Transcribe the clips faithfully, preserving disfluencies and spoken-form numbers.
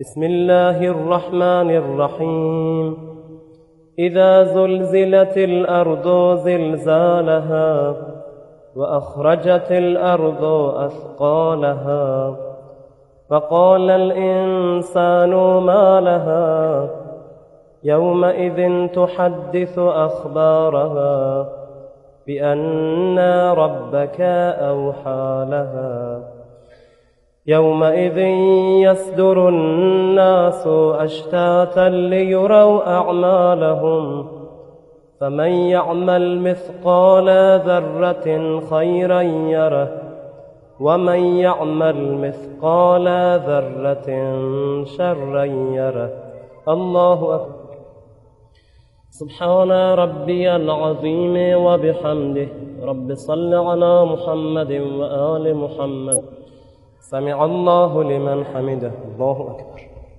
بسم الله الرحمن الرحيم إذا زلزلت الأرض زلزالها وأخرجت الأرض أثقالها فقال الإنسان ما لها يومئذ تحدث أخبارها بأن ربك أوحى لها يومئذ يصدر الناس أشتاتا ليروا أعمالهم فمن يعمل مثقال ذرة خيرا يره ومن يعمل مثقال ذرة شرا يره. الله أكبر. سبحان ربي العظيم وبحمده. رب صل على محمد وآل محمد. سمع الله لمن حمده. الله أكبر.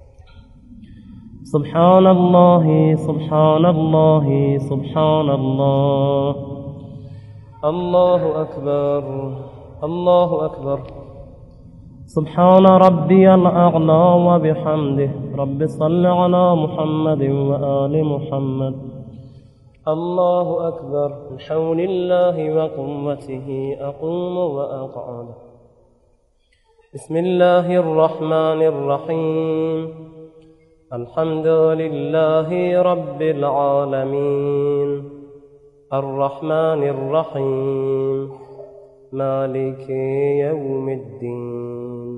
سبحان الله سبحان الله سبحان الله. الله أكبر الله أكبر. سبحان ربي الأعلى وبحمده. رب صل على محمد وآل محمد. الله أكبر. بحول الله وقوته أقوم وأقعد. بسم الله الرحمن الرحيم الحمد لله رب العالمين الرحمن الرحيم مالك يوم الدين.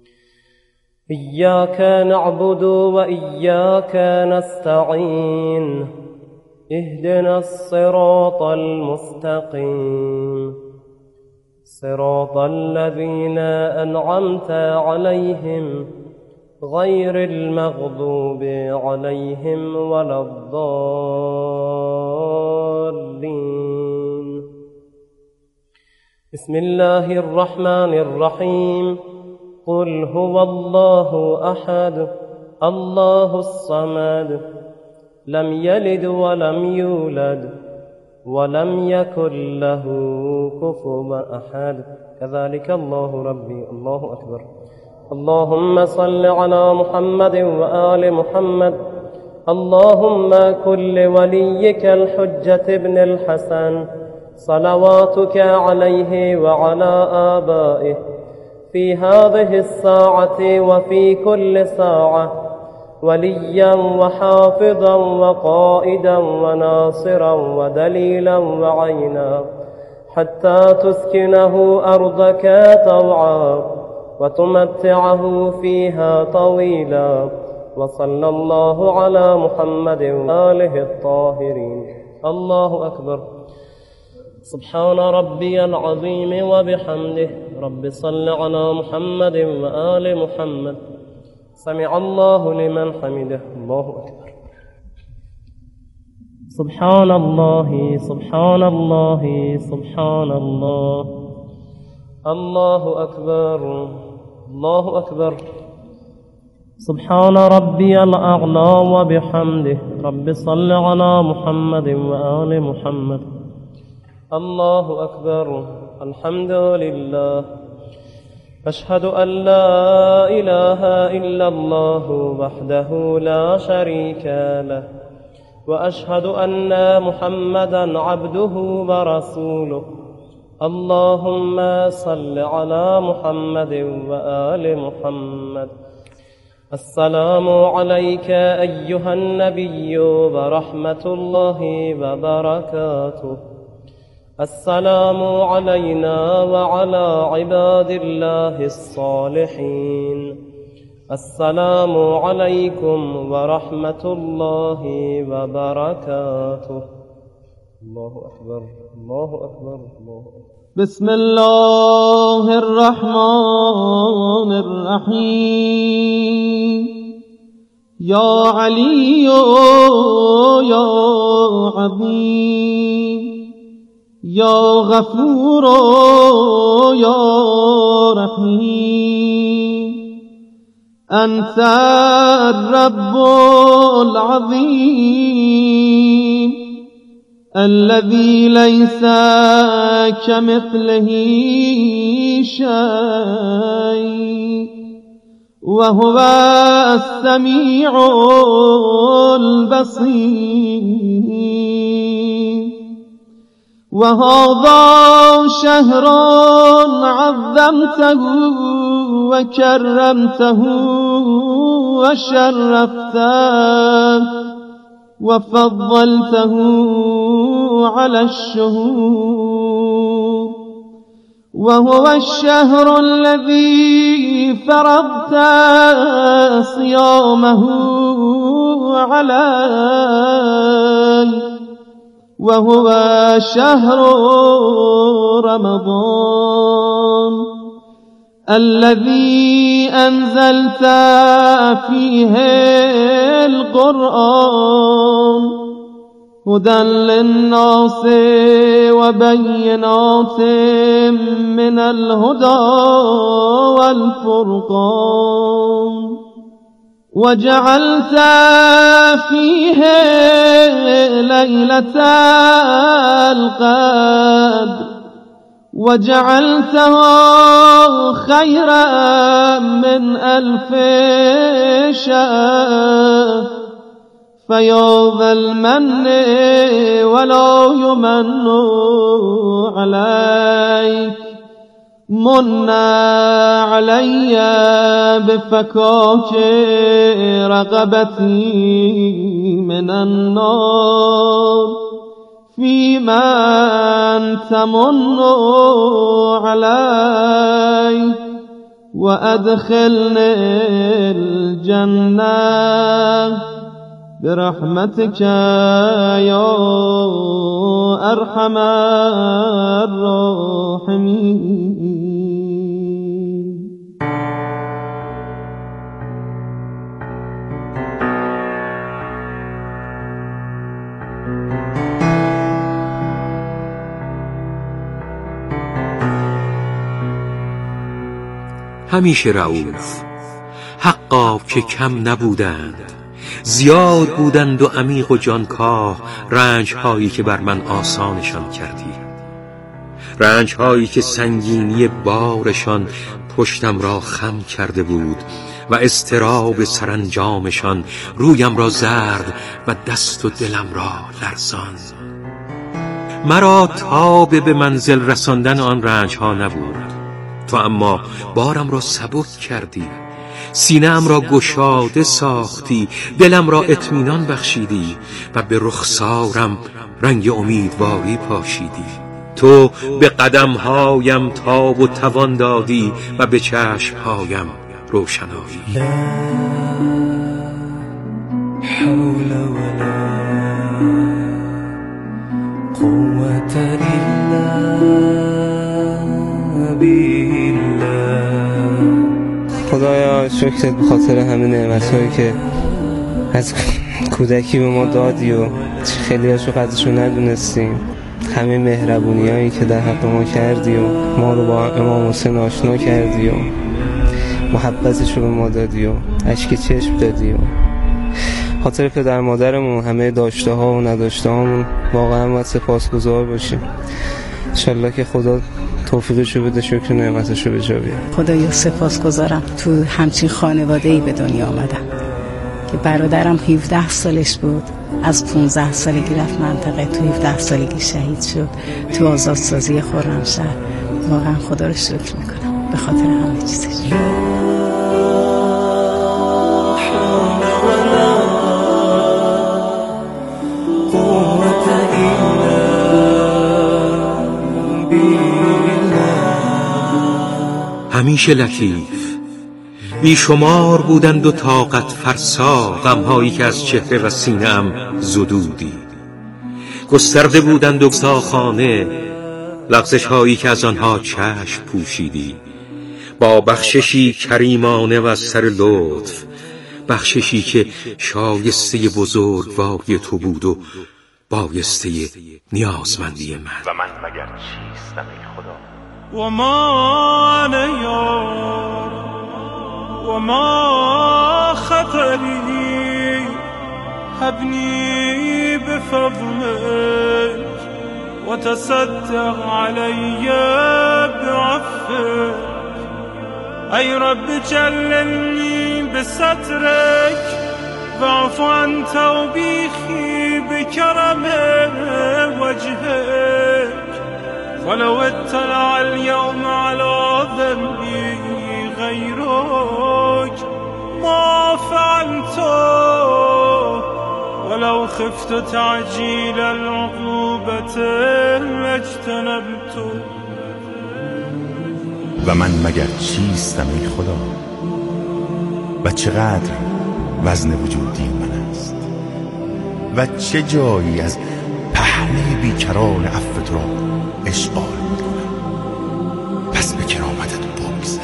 إياك نعبد وإياك نستعين اهدنا الصراط المستقيم صراط الذين أنعمت عليهم غير المغضوب عليهم ولا الضالين. بسم الله الرحمن الرحيم قل هو الله أحد الله الصمد لم يلد ولم يولد ولم يكن له كفوا أحد. كذلك الله ربي. الله أكبر. اللهم صل على محمد وآل محمد. اللهم كن لوليك الحجة ابن الحسن صلواتك عليه وعلى آبائه في هذه الساعة وفي كل ساعة وليا وحافظا وقائدا وناصرا ودليلا وعينا حتى تسكنه أرضك طوعا وتمتعه فيها طويلا. وصلى الله على محمد وآله الطاهرين. الله أكبر. سبحان ربي العظيم وبحمده. رب صل على محمد وآل محمد. سمع الله لمن حمده. الله أكبر. سبحان الله سبحان الله سبحان الله. الله أكبر الله أكبر. سبحان ربي الأعلى وبحمده. رب صل على محمد وآل محمد. الله أكبر. الحمد لله. أشهد أن لا إله إلا الله وحده لا شريك له وأشهد أن محمدا عبده ورسوله. اللهم صل على محمد وآل محمد. السلام عليك أيها النبي ورحمة الله وبركاته. السلام علينا وعلى عباد الله الصالحين. السلام عليكم ورحمة الله وبركاته. الله أكبر الله أكبر الله أكبر. بسم الله الرحمن الرحيم يا علي يا عظيم يا غفور يا رحيم أنت الرب العظيم الذي ليس كمثله شيء وهو السميع البصير وهذا شهر عظمته وكرمته وشرفته وفضلته على الشهور وهو الشهر الذي فرضت صيامه علي وهو شهر رمضان الذي أنزلت فيه القرآن هدى للناس وبينات من الهدى والفرقان وجعلت فيه ليلة القدر وجعلته خيرا من ألف شهر فيا ذا المن ولا يمن عليك من علي بفكاك رقبتي من النار فيما تمن علي وأدخلني الجنة برحمتك يا أرحم الراحمين. همیشه رؤوف، حقا که کم نبودند، زیاد بودند و عمیق و جانکاه رنج هایی که بر من آسانشان کردی، رنج هایی که سنگینی بارشان پشتم را خم کرده بود و اضطراب سرانجامشان رویم را زرد و دست و دلم را لرزان. مرا تاب به منزل رساندن آن رنج ها نبود، تو اما بارم را سبک کردی، سینه‌ام را گشاده ساختی، دلم را اطمینان بخشیدی و به رخسارم رنگ امیدواری پاشیدی. تو به قدمهایم تاب و توان دادی و به چشمهایم روشنایی. لا حول ولا قوة إلا بالله. خدایا شکرت به خاطر همه نعمت‌هایی که از کودکی به ما دادی و خیلی هاشو قدرشو ندونستیم، همه مهربونیایی که در حق ما کردی و ما رو با امام حسین آشنا کردی و محبتشو به ما دادی و اشک چشم دادی و خاطر پدر مادرمون همه داشته ها و نداشته هامون واقعا باید سپاسگزار باشیم. انشالله که خدا توفیقشو بده، شکر نعمتشو به جا بیاره. خدایا سپاسگزارم تو همچین خانواده‌ای به دنیا آمدم که برادرم هفده سالش بود، از پانزده سالگی رفت منطقه، تو هفده سالگی شهید شد تو آزادسازی خرمشهر. واقعا خدا رو شکر میکنم به خاطر همه چیزش. همیشه لطیف، بیشمار بودند و طاقت فرسا غمهایی که از چهره و سینه‌ام زدودی، گسترده بودند و گستاخانه لغزش هایی که از آنها چشم پوشیدی، با بخششی کریمانه و از سر لطف، بخششی که شایسته بزرگواری تو بود و بایسته نیازمندی من. و من مگر چیستم ای خدا؟ و ما انا یار و ما خطری هبنی بفضلك و تصدق علی بعفوك ای رب جللنی بسترک واعف عن توبیخی بکرم وجهک ولو اطلع اليوم على ذنبی غیرک ما فعلت ولو خفت تعجیل العقوبة لاجتنبت. و من مگر چیستم ای خدا و چقدر وزن وجودی من است و چه جایی از پهنه بیکران عفو تو را اشغال میکنم. پس به کرامتت بگذر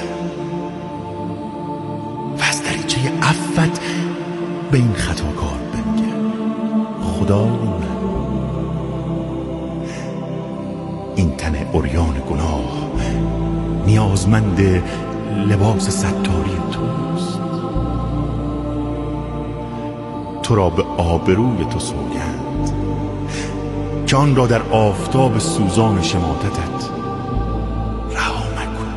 و از دریچه عفوت به این خطاکار بنگر. خدای من این تن عریان گناه نیازمند لباس ستاری توست. تو را به آبروی تو سوگند که آن را در آفتاب سوزان شماتتت رها مکن.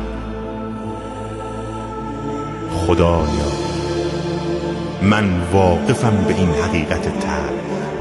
خدایا من واقفم به این حقیقت تر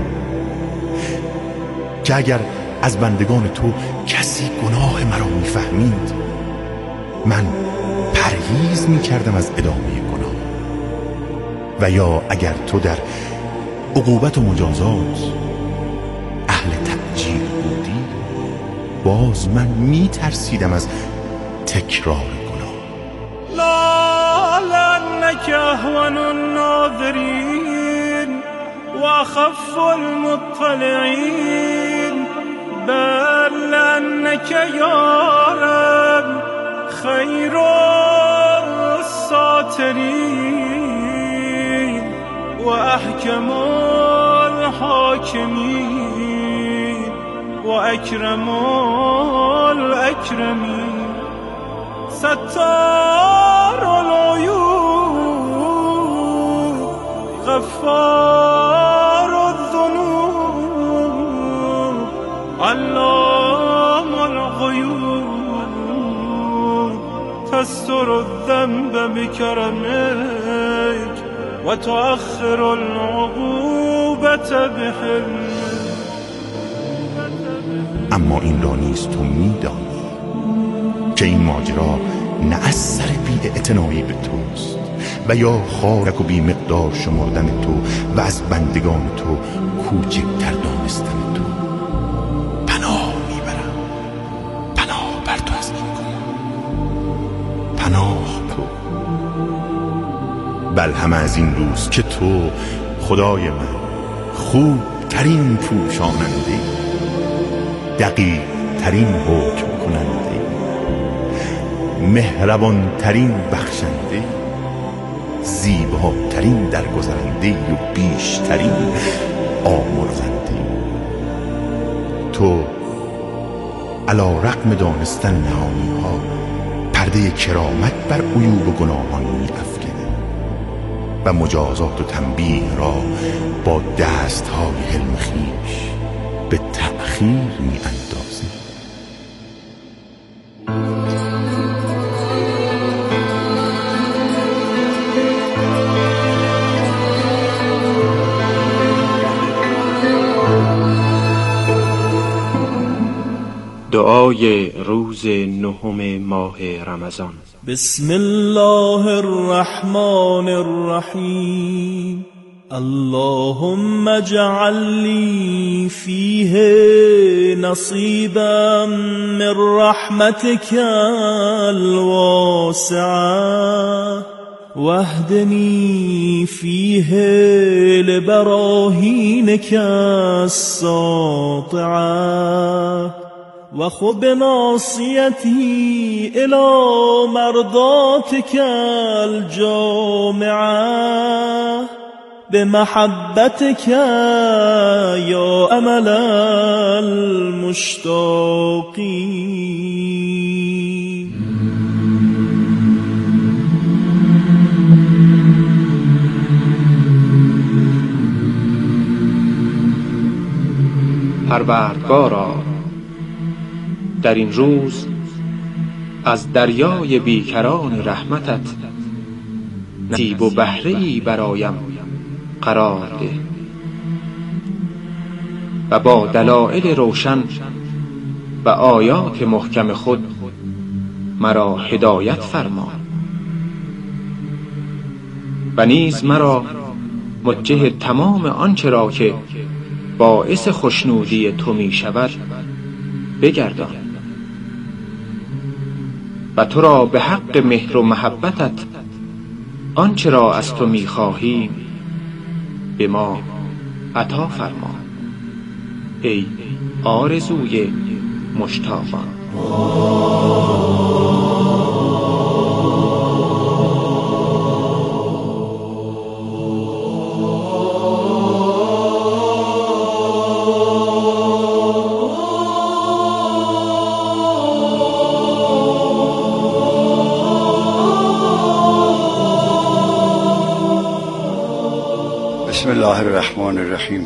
که اگر از بندگان تو کسی گناه مرا میفهمید من پرهیز میکردم از ادامه گناه و یا اگر تو در عقوبت و مجازات اهل تعجیل بودی باز من میترسیدم از تکرار گناه. لا لأنك اهون الناظرین و اخف المطلعین بل لأنك یا رب خیر الساترین و احکم الحاکمین و اکرم الاکرمین ستار العیوب غفار الذنوب علام الغیوب تستر الذنب بکرمک و تؤخر العقوبة بحلمک. اما این را نیز تو میدانی که این ماجرا نه از سر بی‌اعتنایی به توست و یا خارک و بی مقدار شمردن تو و از بندگان تو کوچکتر دانستن تو. پناه میبرم، پناه بر تو از این گمان، پناه تو. بل همه از این روز که تو خدای من خوب ترین پوشاننده، دقیق ترین حکم کننده، مهربان ترین بخشنده، زیباترین درگذرنده و بیشترین آمرزنده. تو علی رغم دانستن نهانی ها پرده کرامت بر عیوب و گناهان می افکنی و مجازات و تنبیه را با دست های حلم خویش به تأخیر می اندازی. دعای روز نهم ماه رمضان. بسم الله الرحمن الرحیم. اللهم اجعل لي فيه نصيبا من رحمتك الواسعة واهدني فيه لبراهينك الساطعة وخذ بناصيتي إلى مرضاتك الجامعة بمحبتك يا أمل المشتاقين. پروردگارا در این روز از دریای بیکران رحمتت نصیب و بهره‌ای برایم قرار ده و با دلایل روشن و آیات محکم خود مرا هدایت فرما و نیز مرا متوجه تمام آنچه را که باعث خوشنودی تو می شود بگردان و تو را به حق مهر و محبتت آنچه را از تو می خواهیم به ما عطا فرما ای آرزوی مشتاقان. بسم الله الرحمن الرحیم.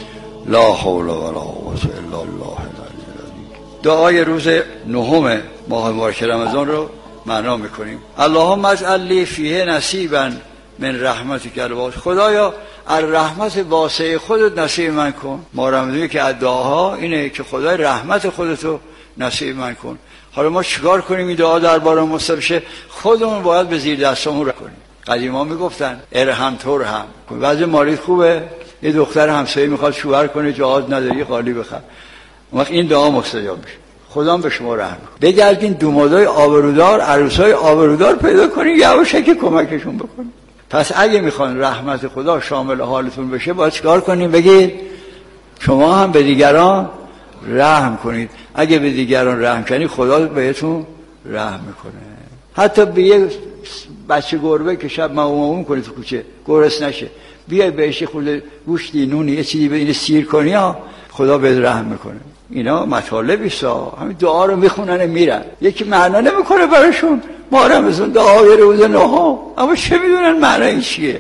لا حول ولا قوة الا بالله العلی العظیم. دعای روز نهم ماه مبارک رمضان رو معنا میکنیم. اللهم اجعل لی فیه نصیبا من رحمتک الواسعه. خدایا از رحمت واسع خودت نصیب من کن. ما رمضانی که دعاها اینه که خدای رحمت خودتو نصیب من کن. حالا ما چیکار کنیم این دعا درباره مستجاب شه؟ خودمون باید به زیر دستمون را کنیم. قدیما میگفتن ارحم ترحم. وضع مالی خوبه، یه دختر همسایه میخواد شوهر کنه، جهاد نداری، خالی بخر، اون وقت این دعا مستجاب میشه. خدا به شما رحم کنه. بگردین دومادای آبرودار، عروسای آبرودار پیدا کنین، یواشکی کمکشون بکنین. پس اگه میخوان رحمت خدا شامل حالتون بشه باید چیکار کنین؟ بگید شما هم به دیگران رحم کنید. اگه به دیگران رحم کنید خدا بهتون رحم میکنه. حتی به یه بچه گربه که شب مامون کنید تو کوچه گرس نشه، بیای بهش خود گوشتی نونی یه چیزی به این سیر کنی ها، خدا بهت رحم میکنه. اینا مطالبی سا همین دعا رو میخونن میرن، یکی معنا نمیکنه براشون. ما رمضان دعای روز نهم، اما چه میدونن معنی این چیه؟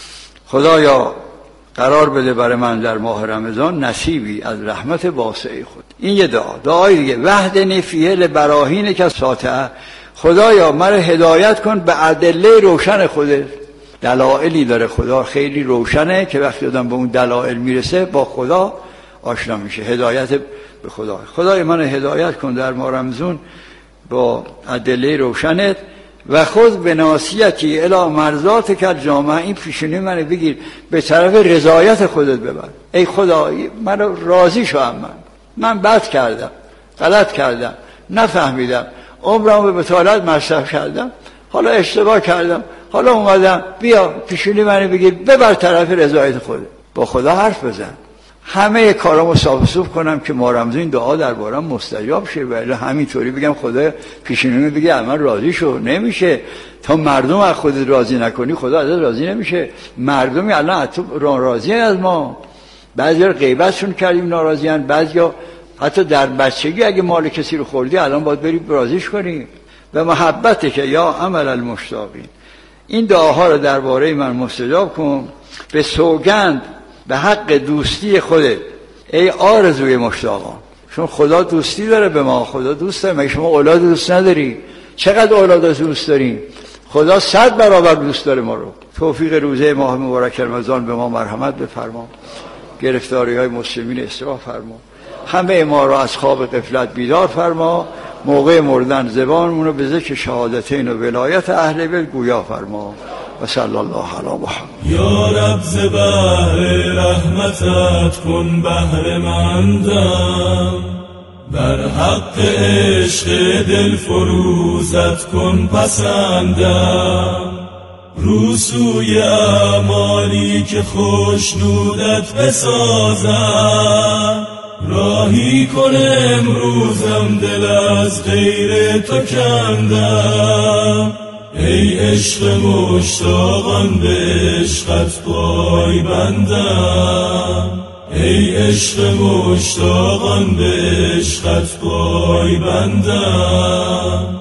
خدایا قرار بده برای من در ماه رمضان نصیبی از رحمت واسع خود. این یه دعا. دعای دیگه وحدنی فیه لبراهین که ساطعه. خدایا مرا هدایت کن به ادله روشن خودت. دلایلی داره خدا خیلی روشنه که وقتی آدم به اون دلایل میرسه با خدا آشنا میشه. هدایت به خدا. خدای من هدایت کن در ماه رمضان با ادله روشنت و خود به ناصیتی الی مرضات کل جامعه. این پیشونی منو بگیر به طرف رضایت خودت ببر. ای خدا منو راضی شو. من من بد کردم، غلط کردم، نفهمیدم، عمرم به بطالت مصرف کردم، حالا اشتباه کردم، حالا اومدم بیا پیشونی منو بگیر ببر طرف رضایت خودت. با خدا حرف بزن. همه کارامو صاف صوف کنم که ما رمضان دعا دربارم مستجاب شه. ولی همینطوری بگم خدا پیشونی بگه من راضی شو، نمیشه. تا مردم از خودت راضی نکنی خدا ازت راضی نمیشه. مردمی الان تو راضی از ما، بعضیا غیبتشون کردیم ناراضیان، بعضیا حتی در بچگی اگه مال کسی رو خوردی الان باید بری راضیش کنی. و محبته که یا عمل المشتاقین. این دعاها رو درباره من مستجاب کن به سوگند به حق دوستی خودت ای آرزوی مشتاقان. چون خدا دوستی داره به ما. خدا دوست داره. مگه شما اولاد دوست نداری؟ چقدر اولاد دوست داریم؟ خدا صد برابر دوست داره ما رو. توفیق روزه ماه مبارک رمضان به ما مرحمت بفرما. گرفتاری های مسلمین اصلاح فرما. همه ما را از خواب غفلت بیدار فرما. موقع مردن زبانمون رو به ذکر شهادتین و ولایت اهل بیت گویا فرما. و صلی الله علی محمد. یا رب ز بحر رحمتت کن بحر مندم، بر حق عشق دل فروزت کن پسندم. روسوی اعمالی که خوشنودت بسازم، راهی کن امروزم دل از غیر تو کندم. ای عشق مشتاقان به عشقت پای بندم. ای عشق مشتاقان به عشقت پای بندم.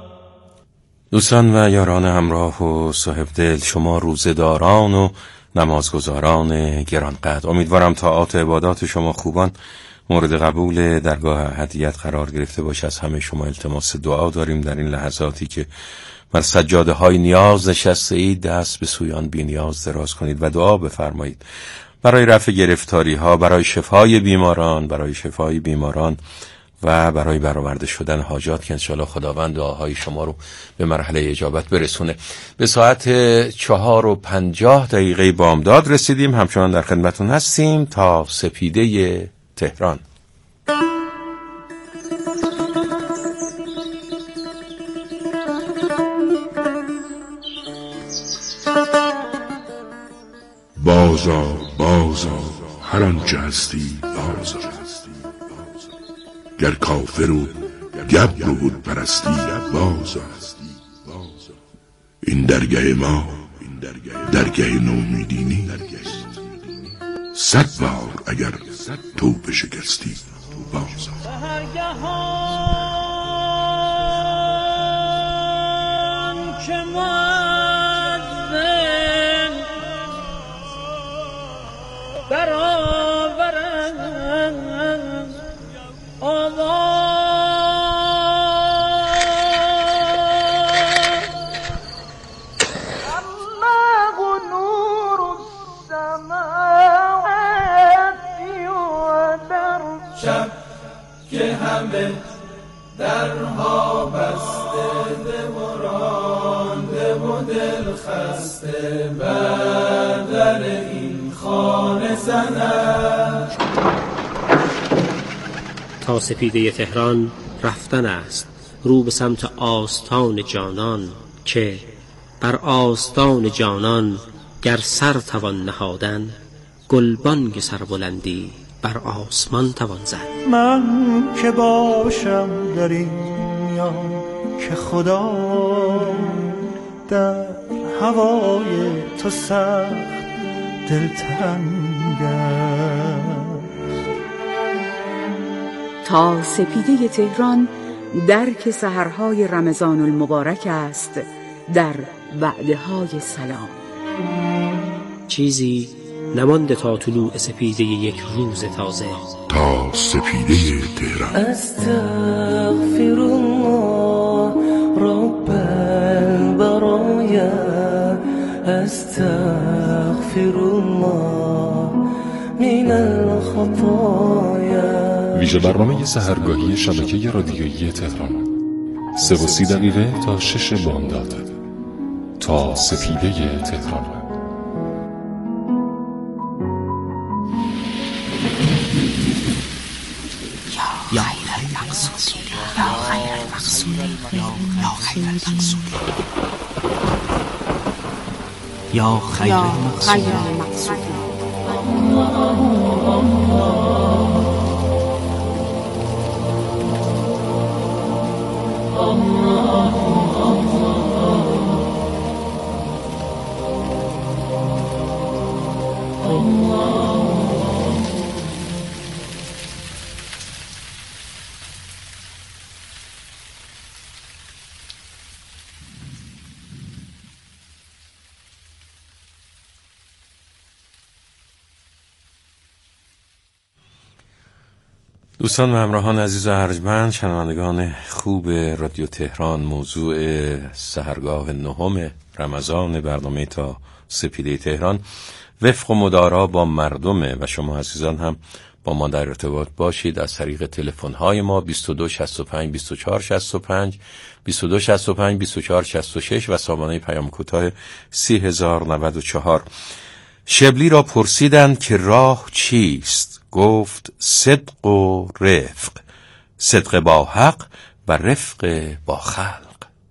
دوستان و یاران همراه و صاحب دل، شما روزه‌داران و نمازگزاران گرانقدر، امیدوارم طاعات عبادات شما خوبان مورد قبول درگاه هدیت قرار گرفته باشه. از همه شما التماس دعا داریم در این لحظاتی که بر سجاده های نیاز نشسته اید، دست به سوی آن بی نیاز دراز کنید و دعا بفرمایید برای رفع گرفتاری ها، برای شفای بیماران، برای شفای بیماران و برای برآورده شدن حاجات که انشاءالله خداوند دعاهای شما رو به مرحله اجابت برسونه. به ساعت چهار و پنجاه دقیقه بامداد رسیدیم. همچنان در خدمتون هستیم تا سپیده تهران. بازا بازا هر آنچه هستی بازا، گر کافر و گبر و بود پرستی بازا. این درگاه ما درگاه نومیدی نیست، صد بار اگر توبه شکستی بازا. که مؤذن برآورند آواز، الله نور السماوات والارض. شب که همه درها بسته، دل رانده و دل خسته، بر در این خانه زنند. تا سپیده تهران رفتن است، رو به سمت آستان جانان، که بر آستان جانان گر سر توان نهادن، گلبانگ سربلندی بر آسمان توان زد. من که باشم در این میان که خدا در هوای تو سخت دلتنگ است. تا سپیده تهران درک سحرهای رمضان المبارک است، در وعده های سلام. چیزی نمانده تا طلوع سپیده یک روز تازه. تا سپیده تهران. استغفر الله رب البرایا، استغفر الله من الخطایا. ویژه برنامه سحرگاهی شبکه رادیویی تهران، سه و سی دقیقه تا شش بامداد. تا سپیده تهران. یا خیر المقصود، یا خیر المقصود، یا خیر المقصود، یا خیر المقصود. دوستان و همراهان عزیز و ارجمند، شنوندگان خوب رادیو تهران، موضوع سحرگاه نهم رمضان برنامه تا سپیده تهران وفق و مدارا با مردمه و شما عزیزان هم با ما در ارتباط باشید از طریق تلفن های ما بیست و دو شصت و پنج بیست و چهار شصت و پنج، بیست و دو شصت و پنج بیست و چهار شصت و شش و سامانه پیام کوتاه سی هزار و نود و چهار. شبلی را پرسیدند که راه چیست؟ گفت صدق و رفق، صدق با حق و رفق با خلق.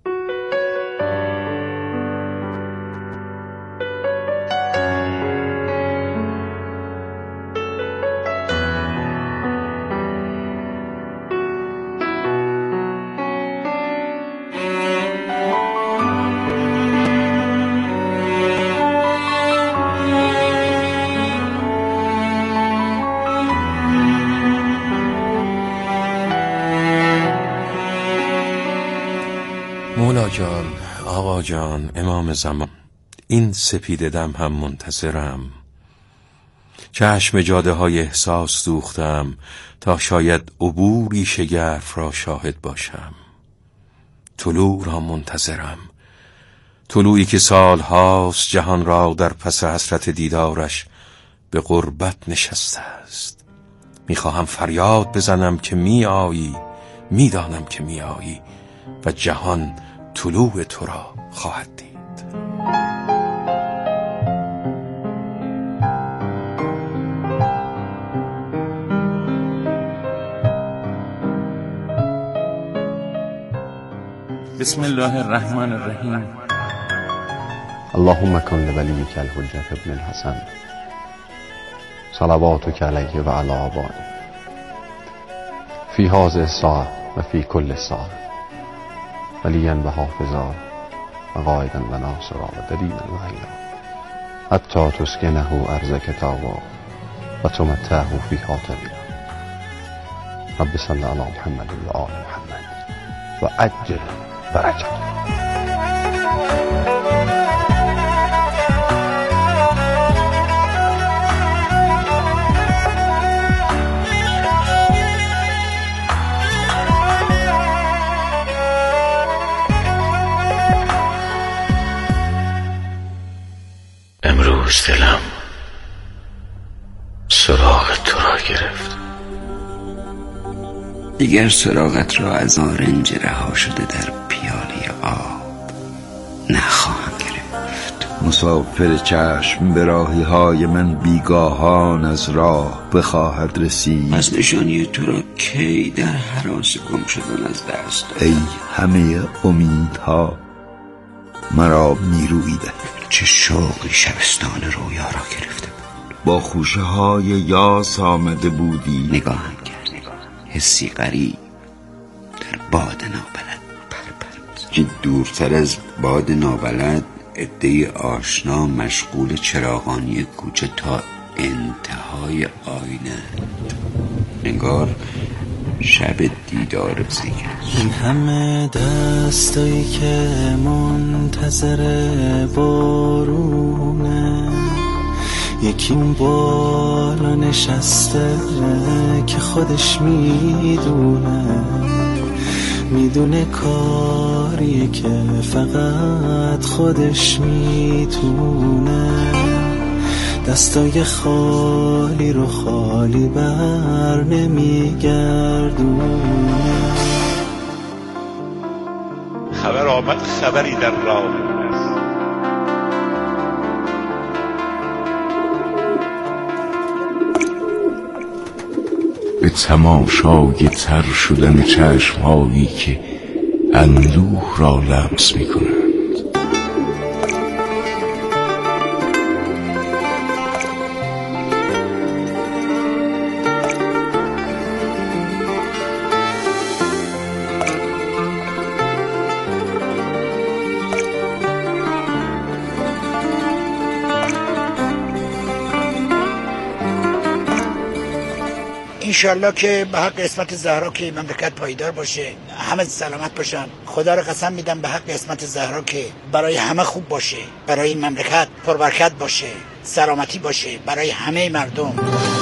مولا جان، آقا جان، امام زمان، این سپیده دم هم منتظرم. چشم جاده های احساس دوختم تا شاید عبوری شگرف را شاهد باشم. طلوع را منتظرم، طلوعی که سال هاست جهان را در پس حسرت دیدارش به غربت نشسته است. میخواهم فریاد بزنم که می آیی، میدانم که می آیی و جهان طلوع تو را خواهد دید. بسم الله الرحمن الرحیم. اللهم کن لولیک الحجة ابن الحسن صلواتک علیه و علی آبائه فی هذه الساعة و فی کل ساعة ولیا و حافظا و قائدا و ناصرا و دلیلا و حیرا حتی تسکنه ارضک طوعا و تمتعه فیها طویلا. رب صل علی محمد و آل محمد و عجل برکته. امروز دلم سراغ تو را گرفت. دیگر سراغت را از آرنج رها شده در پیاله آب نخواهم گرفت. مسافر چشم به راهی های من بیگاهان از راه بخواهد رسید. از نشانی تو را کی در هراس گم شدن از دست داد. ای همه امیدها مرا نیرویی ده. چه شوقی شبستان رویا را گرفته بود. با خوشه های یاس آمده بودی. نگاهم کرد، حسی غریب در باد نابلد پرپرد که دورتر از باد نابلد عده آشنا مشغول چراغانی کوچه تا انتهای آینه. انگار شب دیدار زیگرست. این همه دستایی که منتظر بارونه، یکی اون بالا نشسته که خودش میدونه، میدونه کاریه که فقط خودش میتونه. دستای خالی رو خالی بر نمیگردونه. خبر آمد خبری در راه است. به تماشای تر شدن چشمهایی که اندوه را لمس می کنند. انشالله که به حق اسمت زهرا که مملکت پایدار باشه، همه سلامت باشن. خدا رو قسم میدم به حق اسمت زهرا که برای همه خوب باشه، برای این مملکت پربرکت باشه، سلامتی باشه برای همه مردم.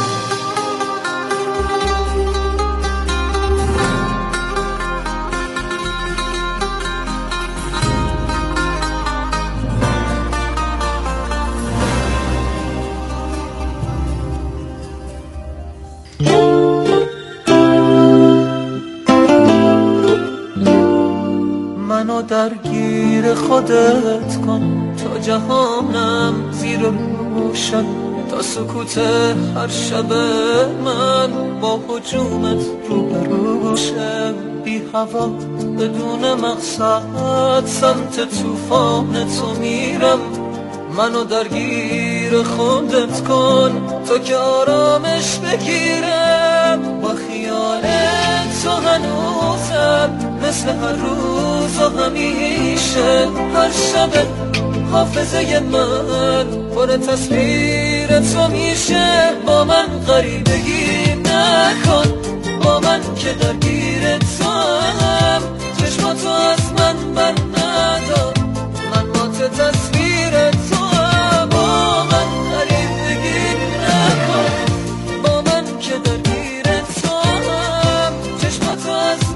منو درگیر خودت کن تا جهانم زیر روشن، تا سکوت هر شب من با هجومت روبروشه. بی هوا بدون مقصد سمت طوفان تو میرم. منو درگیر خودت کن تا که آرامش بگیرم. با خیال تو هنوزم مثل هر روز و همیشه، هر شب حافظه من پر تصویر تو میشه. با من غریبگی نکن، با من که درگیر تو